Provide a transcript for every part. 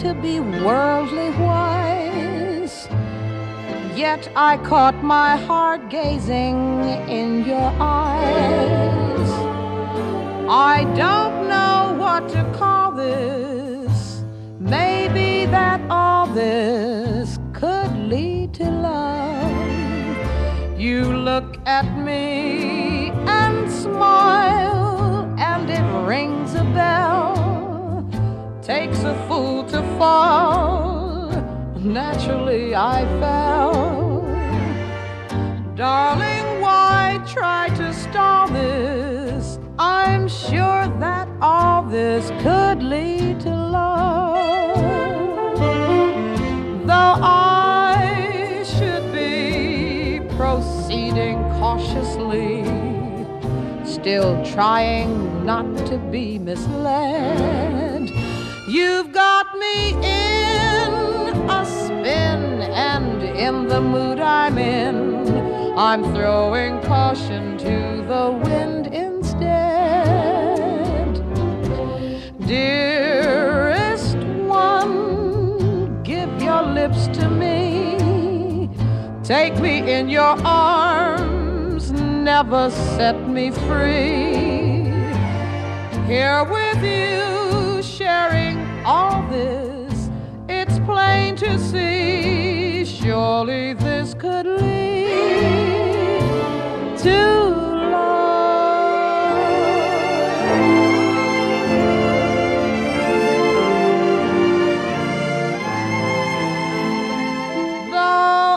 to be worldly wise, yet I caught my heart gazing in your eyes. I don't know what to call this. Maybe that all this could lead to love. You look at me and smile, and it rings a bell. Takes a fool to fall. Naturally I fell. Darling, why try to stall this? I'm sure that all this could lead to love. Though I should be proceeding cautiously, still trying not to be misled. You've got me in a spin, and in the mood I'm in, I'm throwing caution to the wind instead. Dearest one, give your lips to me. Take me in your arms, never set me free. Here with you, sharing all this, it's plain to see. Surely this could lead to love. Though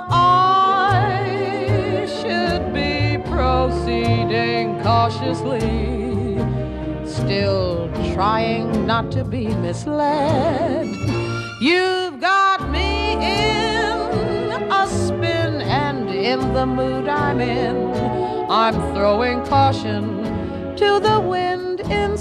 I should be proceeding cautiously, still trying not to be misled. You've got me in a spin, and in the mood I'm in, I'm throwing caution to the wind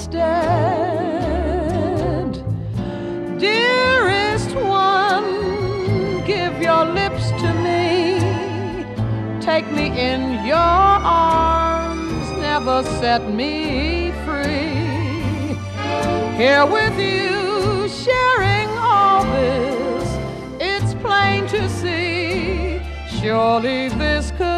instead. Dearest one, give your lips to me. Take me in your arms, never set me free. Here with you, sharing all this, it's plain to see. Surely this could